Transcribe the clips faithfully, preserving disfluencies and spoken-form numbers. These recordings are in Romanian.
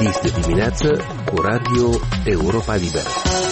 Este dimineață cu Radio Europa Liberă.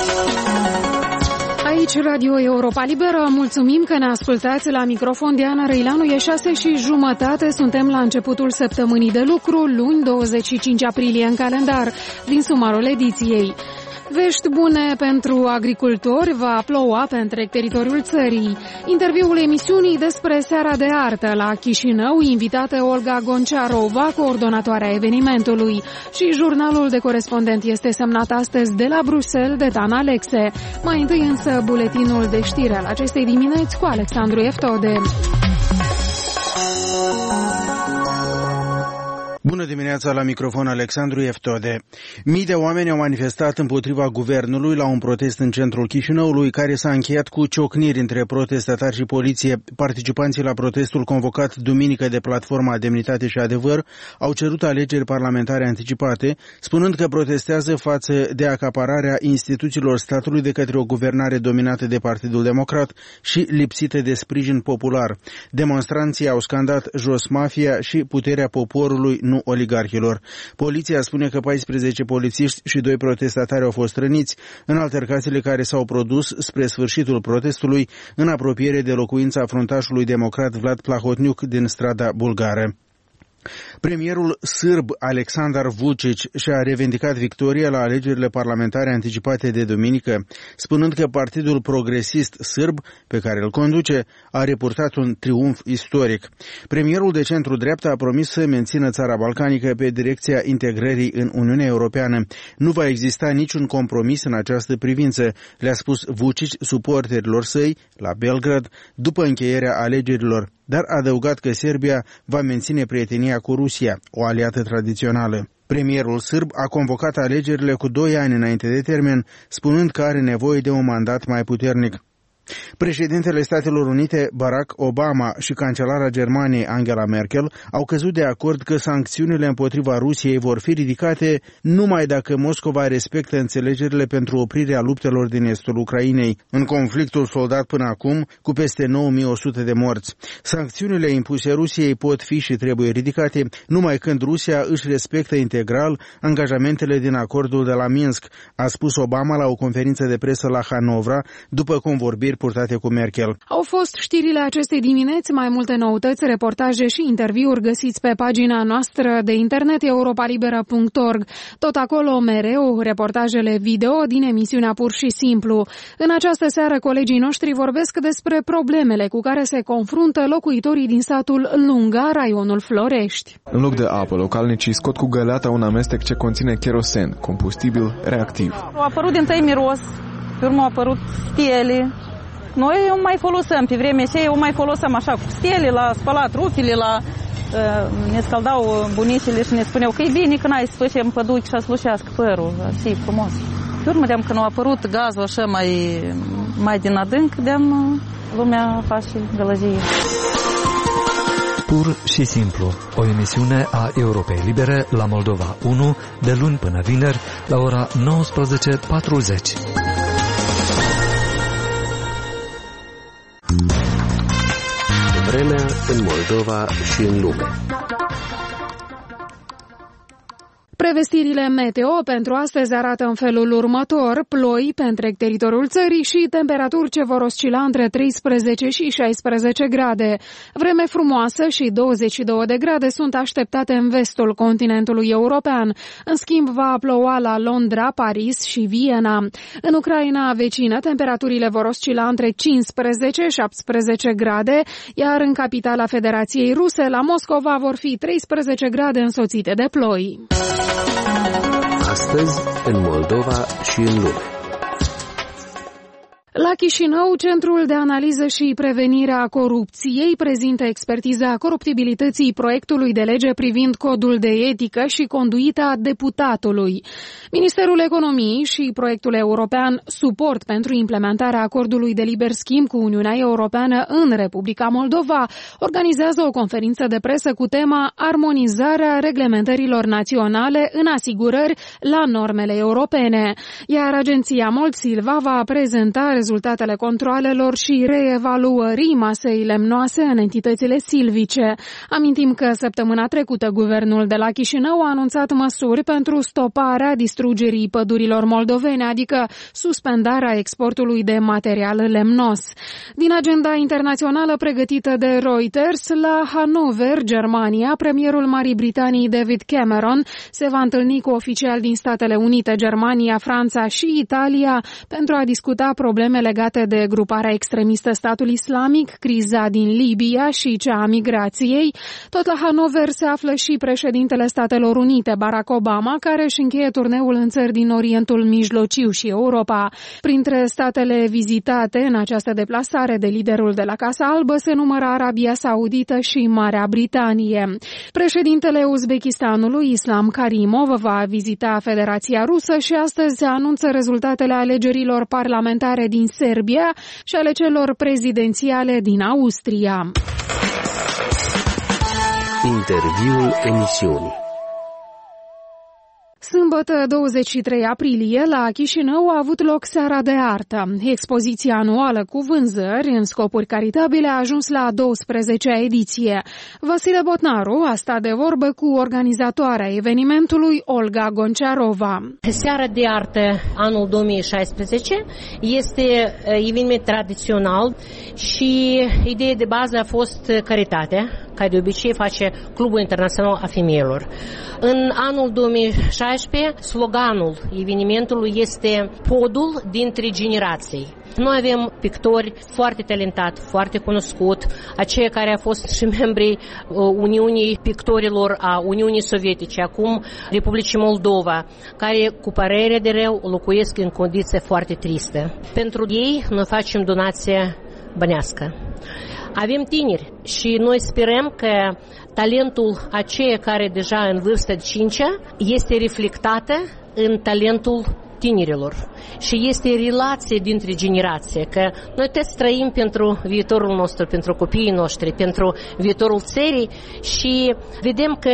Aici Radio Europa Liberă, mulțumim că ne ascultați. La microfon Diana Răilanu, e șase și jumătate, suntem la începutul săptămânii de lucru, luni douăzeci și cinci aprilie în calendar, din sumarul ediției. Vești bune pentru agricultori, va ploua pe întreg teritoriul țării. Interviul emisiunii despre Seara de Artă la Chișinău, invitată Olga Gonciarova, coordonatoarea evenimentului. Și jurnalul de corespondent este semnat astăzi de la Bruxelles de Dan Alexe. Mai întâi însă buletinul de știri al acestei dimineți cu Alexandru Eftode. Bună dimineața, la microfon Alexandru Eftode. Mii de oameni au manifestat împotriva guvernului la un protest în centrul Chișinăului, care s-a încheiat cu ciocniri între protestatari și poliție. Participanții la protestul convocat duminică de platforma Demnitate și Adevăr au cerut alegeri parlamentare anticipate, spunând că protestează față de acapararea instituțiilor statului de către o guvernare dominată de Partidul Democrat și lipsită de sprijin popular. Demonstranții au scandat jos mafia și puterea poporului, nu oligarhilor. Poliția spune că paisprezece polițiști și doi protestatari au fost răniți în altercațiile care s-au produs spre sfârșitul protestului în apropiere de locuința fruntașului democrat Vlad Plahotniuc din strada Bulgară. Premierul sârb Aleksandar Vučić și-a revendicat victoria la alegerile parlamentare anticipate de duminică, spunând că Partidul Progresist Sârb, pe care îl conduce, a reportat un triumf istoric. Premierul de centru-dreapta a promis să mențină țara balcanică pe direcția integrării în Uniunea Europeană. Nu va exista niciun compromis în această privință, le-a spus Vučić suporterilor săi la Belgrad după încheierea alegerilor, dar a adăugat că Serbia va menține prietenia cu Rusia, o aliată tradițională. Premierul sârb a convocat alegerile cu doi ani înainte de termen, spunând că are nevoie de un mandat mai puternic. Președintele Statelor Unite Barack Obama și cancelara Germaniei Angela Merkel au căzut de acord că sancțiunile împotriva Rusiei vor fi ridicate numai dacă Moscova respectă înțelegerile pentru oprirea luptelor din estul Ucrainei, în conflictul soldat până acum cu peste nouă mii o sută de morți. Sancțiunile impuse Rusiei pot fi și trebuie ridicate numai când Rusia își respectă integral angajamentele din acordul de la Minsk, a spus Obama la o conferință de presă la Hanovra după convorbiri purtate cu Merkel. Au fost știrile acestei dimineți, mai multe noutăți, reportaje și interviuri găsiți pe pagina noastră de internet europa liberă punct org. Tot acolo mereu reportajele video din emisiunea Pur și Simplu. În această seară colegii noștri vorbesc despre problemele cu care se confruntă locuitorii din satul Lunga, raionul Florești. În loc de apă, localnicii scot cu găleata un amestec ce conține kerosen, combustibil reactiv. A apărut din tăi miros, pe urmă au apărut stele. Noi o mai folosăm, pe vremea aceea o mai folosăm așa cu stele, la spălat rufile, la uh, ne scăldau bunicile și ne spuneau că e bine că n-ai să facem păduchi și a slușească părul, așa frumos. Pe urmă, de-am când a apărut gazul așa mai, mai din adânc, de-am lumea face gălăgie. Pur și Simplu, o emisiune a Europei Libere la Moldova unu, de luni până vineri, la ora nouăsprezece patruzeci. Vremea în Moldova și în lume. Prevestirile meteo pentru astăzi arată în felul următor: ploi pe întreg teritoriul țării și temperaturi ce vor oscila între treisprezece și șaisprezece grade. Vreme frumoasă și douăzeci și două de grade sunt așteptate în vestul continentului european. În schimb, va ploua la Londra, Paris și Viena. În Ucraina vecină, temperaturile vor oscila între cincisprezece și șaptesprezece grade, iar în capitala Federației Ruse, la Moscova, vor fi treisprezece grade însoțite de ploi. Astăzi, în Moldova și în lume. La Chișinău, Centrul de Analiză și Prevenire a Corupției prezintă expertiza coruptibilității proiectului de lege privind codul de etică și conduita deputatului. Ministerul Economiei și proiectul european Suport pentru implementarea acordului de liber schimb cu Uniunea Europeană în Republica Moldova organizează o conferință de presă cu tema Armonizarea reglementărilor naționale în asigurări la normele europene. Iar agenția Moldsilva va prezenta rezultatele rezultatele controalelor și reevaluării masei lemnoase în entitățile silvice. Amintim că săptămâna trecută guvernul de la Chișinău a anunțat măsuri pentru stoparea distrugerii pădurilor moldovene, adică suspendarea exportului de material lemnos. Din agenda internațională pregătită de Reuters, la Hanover, Germania, premierul Marii Britanii David Cameron se va întâlni cu oficiali din Statele Unite, Germania, Franța și Italia pentru a discuta probleme legate de gruparea extremistă Statul Islamic, criza din Libia și cea a migrației. Tot la Hanover se află și președintele Statelor Unite, Barack Obama, care își încheie turneul în țări din Orientul Mijlociu și Europa. Printre statele vizitate în această deplasare de liderul de la Casa Albă se numără Arabia Saudită și Marea Britanie. Președintele Uzbekistanului, Islam Karimov, va vizita Federația Rusă și astăzi anunță rezultatele alegerilor parlamentare din Serbia și ale celor prezidențiale din Austria. Interviul emisiunii. Sâmbătă, douăzeci și trei aprilie, la Chișinău a avut loc Seara de Artă. Expoziția anuală cu vânzări în scopuri caritabile a ajuns la a douăsprezecea ediție. Vasile Botnaru a stat de vorbă cu organizatoarea evenimentului, Olga Gonciarova. Seara de Artă anul două mii șaisprezece este eveniment tradițional și ideea de bază a fost caritatea, care de obicei face Clubul Internațional a Femeilor. În anul două mii șaisprezece, sloganul evenimentului este Podul dintre generații. Noi avem pictori foarte talentați, foarte cunoscut, aceia care au fost și membrii Uniunii Pictorilor a Uniunii Sovietice, acum Republicii Moldova, care cu părere de rău locuiesc în condiții foarte triste. Pentru ei noi facem donație bănească. Avem tineri și noi sperăm că talentul aceea care deja în vârstă de cincea este reflectată în talentul tinerilor și este relație dintre generații, că noi toți trăim pentru viitorul nostru, pentru copiii noștri, pentru viitorul țării și vedem că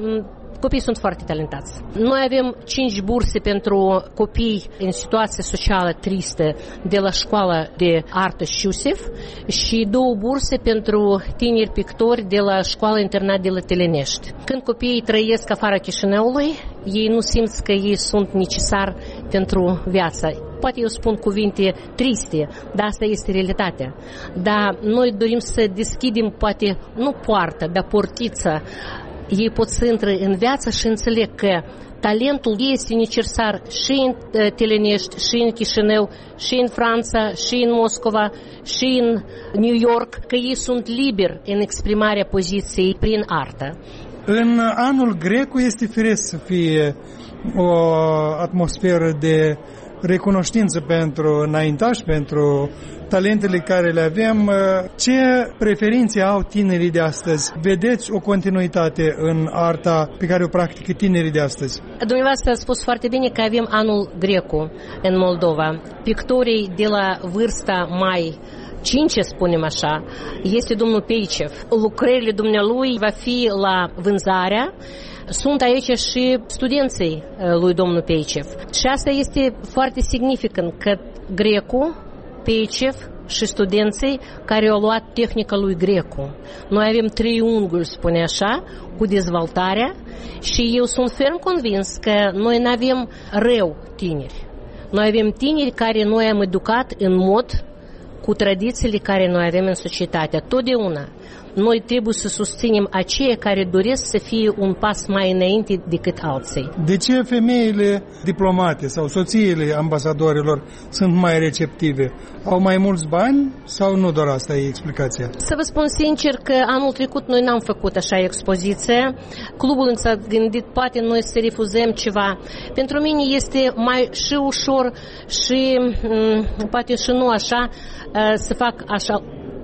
copiii sunt foarte talentați. Noi avem cinci burse pentru copii în situație socială tristă de la școala de artă Șiusef și două burse pentru tineri pictori de la școala internat de la Telenești. Când copiii trăiesc afară Chișinăului, ei nu simt că ei sunt necesari pentru viața. Poate eu spun cuvinte triste, dar asta este realitatea. Dar noi dorim să deschidem poate nu poartă, dar portița. Ei pot să intre în viață și înțeleg că talentul este necesar și în Telenești, și în Chișinău, și în Franța, și în Moscova, și în New York, că ei sunt liberi în exprimarea poziției prin artă. În anul grecu este firesc să fie o atmosferă de recunoștință pentru înaintași, pentru talentele care le avem. Ce preferințe au tinerii de astăzi? Vedeți o continuitate în arta pe care o practică tinerii de astăzi? Dumneavoastră a spus foarte bine că avem anul grecu în Moldova. Pictorii de la vârsta mai cinci, spunem așa, este domnul Peicev. Lucrările dumnealui va fi la vânzarea. Sunt aici și studenții lui domnul Peicev. Și asta este foarte semnificant că Grecu, Peicev și studenții care au luat tehnica lui Grecu. Noi avem triunghiul, spune așa, cu dezvoltarea și eu sunt ferm convins că noi nu avem rău tineri. Noi avem tineri care noi am educat în mod cu tradițiile care noi avem în societate. Totdeauna noi trebuie să susținem aceia care doresc să fie un pas mai înainte decât alții. De ce femeile diplomate sau soțiile ambasadorilor sunt mai receptive? Au mai mulți bani sau nu doar asta e explicația? Să vă spun sincer că anul trecut noi n-am făcut așa expoziție. Clubul s-a gândit poate noi să refuzăm ceva. Pentru mine este mai și ușor și m- poate și nu așa să fac așa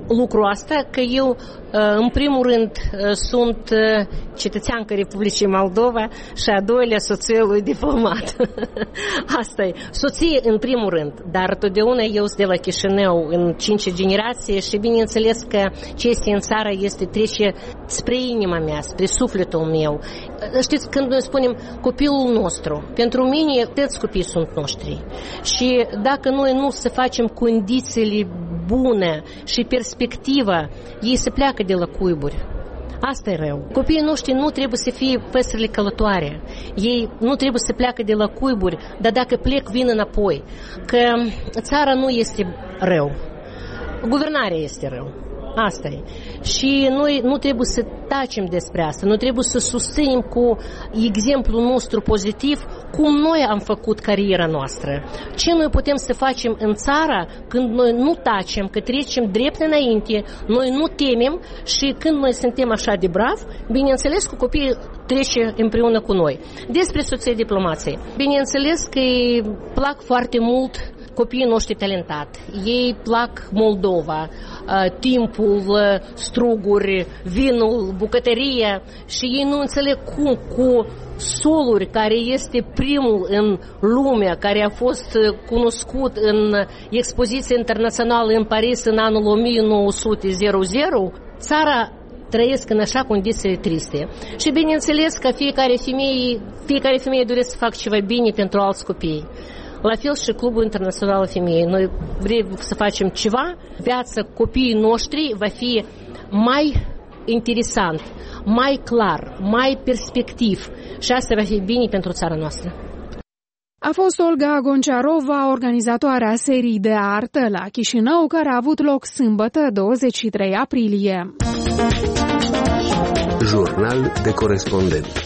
lucrul asta, că eu, în primul rând, sunt cetățeancă Republicii Moldova și a doilea soția lui diplomat. Asta e. Soție în primul rând, dar totdeauna eu sunt de la Chișinău în cinci generații și bineînțeles că ce este în țară este trece spre inima mea, spre sufletul meu. Știți, când noi spunem copilul nostru, pentru mine toți copiii sunt noștri. Și dacă noi nu să facem condițiile bune și perspectiva, ei se pleacă de la cuiburi. Asta e rău. Copiii noștri nu trebuie să fie păsările călătoare. Ei nu trebuie să pleacă de la cuiburi, dar dacă plec, vin înapoi. Că țara nu este rău. Guvernarea este rău. Asta e. Și noi nu trebuie să tacem despre asta. Noi trebuie să susținem cu exemplul nostru pozitiv cum noi am făcut cariera noastră. Ce noi putem să facem în țară când noi nu tacem, că trecem drept înainte, noi nu temem și când noi suntem așa de bravi, bineînțeles că copiii trece împreună cu noi. Despre soții diplomației. Bineînțeles că îi plac foarte mult copiii noștri talentați. Ei plac Moldova, timpul, struguri, vinul, bucătăria și ei nu înțeleg cum cu soluri care este primul în lume, care a fost cunoscut în expoziție internațională în Paris în anul o mie nouă sute, țara trăiesc în așa condiții triste. Și bineînțeles că fiecare femeie, fiecare femeie dorește să facă ceva bine pentru alți copii. La fel și Clubul Internațional al Femeii. Noi vrem să facem ceva, viața copiii noștri va fi mai interesant, mai clar, mai perspectiv și asta va fi bine pentru țara noastră. A fost Olga Gonciarova, organizatoarea serii de artă la Chișinău, care a avut loc sâmbătă douăzeci și trei aprilie. Jurnal de corespondent.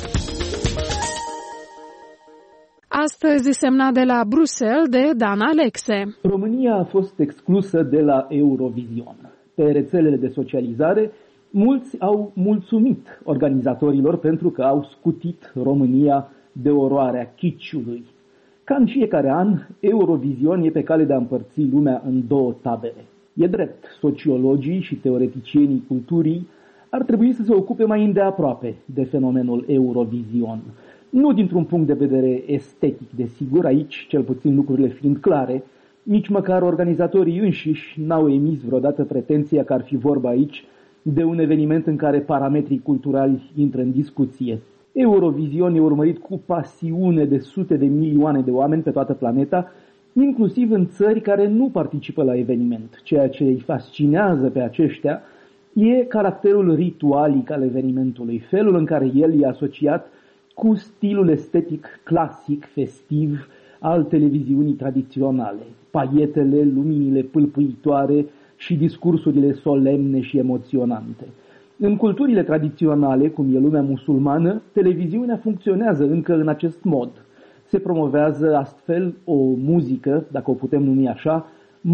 Astăzi semnat de la Bruxelles de Dan Alexe. România a fost exclusă de la Eurovision. Pe rețelele de socializare, mulți au mulțumit organizatorilor pentru că au scutit România de oroarea chiciului. Ca în fiecare an, Eurovision e pe cale de a împărți lumea în două tabere. E drept, sociologii și teoreticienii culturii ar trebui să se ocupe mai îndeaproape de fenomenul Eurovision. Nu dintr-un punct de vedere estetic, desigur, aici cel puțin lucrurile fiind clare, nici măcar organizatorii înșiși n-au emis vreodată pretenția că ar fi vorba aici de un eveniment în care parametrii culturali intră în discuție. Eurovision e urmărit cu pasiune de sute de milioane de oameni pe toată planeta, inclusiv în țări care nu participă la eveniment. Ceea ce îi fascinează pe aceștia e caracterul ritualic al evenimentului, felul în care el e asociat cu stilul estetic clasic, festiv, al televiziunii tradiționale, paietele, luminile pâlpâitoare și discursurile solemne și emoționante. În culturile tradiționale, cum e lumea musulmană, televiziunea funcționează încă în acest mod. Se promovează astfel o muzică, dacă o putem numi așa,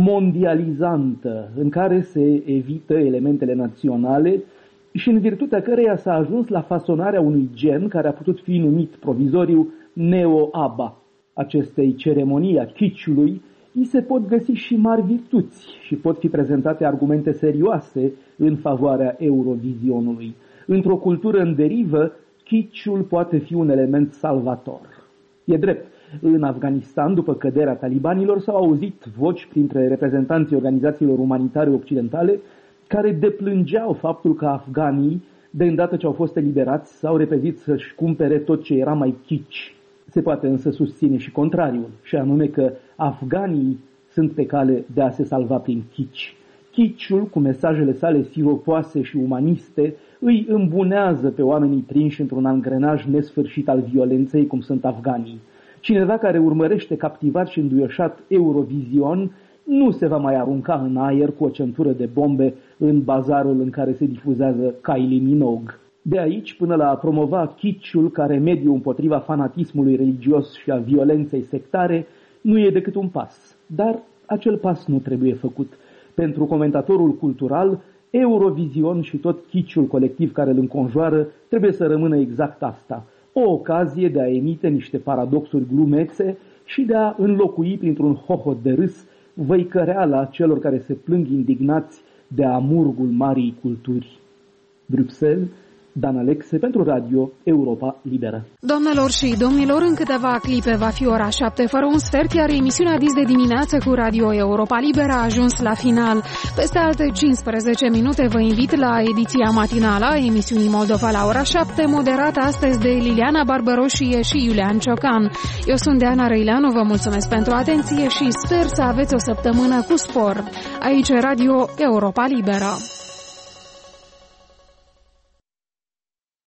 mondializantă, în care se evită elementele naționale și în virtutea căreia s-a ajuns la fasonarea unui gen care a putut fi numit provizoriu neo-ABBA. Acestei ceremonii a chiciului îi se pot găsi și mari virtuți și pot fi prezentate argumente serioase în favoarea Eurovisionului. Într-o cultură în derivă, chiciul poate fi un element salvator. E drept, în Afganistan, după căderea talibanilor, s-au auzit voci printre reprezentanții organizațiilor umanitare occidentale care deplângeau faptul că afganii, de îndată ce au fost eliberați, s-au repezit să-și cumpere tot ce era mai chici. Se poate însă susține și contrariul, și anume că afganii sunt pe cale de a se salva prin chici. Chiciul, cu mesajele sale siropoase și umaniste, îi îmbunează pe oamenii prinși într-un angrenaj nesfârșit al violenței, cum sunt afganii. Cineva care urmărește captivat și înduioșat Eurovision nu se va mai arunca în aer cu o centură de bombe în bazarul în care se difuzează Kylie Minogue. De aici până la a promova chiciul ca remediu împotriva fanatismului religios și a violenței sectare, nu e decât un pas. Dar acel pas nu trebuie făcut. Pentru comentatorul cultural, Eurovision și tot chiciul colectiv care îl înconjoară trebuie să rămână exact asta. O ocazie de a emite niște paradoxuri glumețe și de a înlocui printr-un hohot de râs văicăreala celor care se plâng indignați de amurgul marii culturi. Bruxelles, Dan Alexe pentru Radio Europa Liberă. Doamnelor și domnilor, în câteva clipe va fi ora șapte fără un sfert, iar emisiunea Dis de dimineață cu Radio Europa Liberă a ajuns la final. Peste alte cincisprezece minute vă invit la ediția matinală a emisiunii Moldova la ora șapte, moderată astăzi de Liliana Barbăroșie și Iulian Ciocan. Eu sunt Diana Răileanu, vă mulțumesc pentru atenție și sper să aveți o săptămână cu spor. Aici Radio Europa Liberă.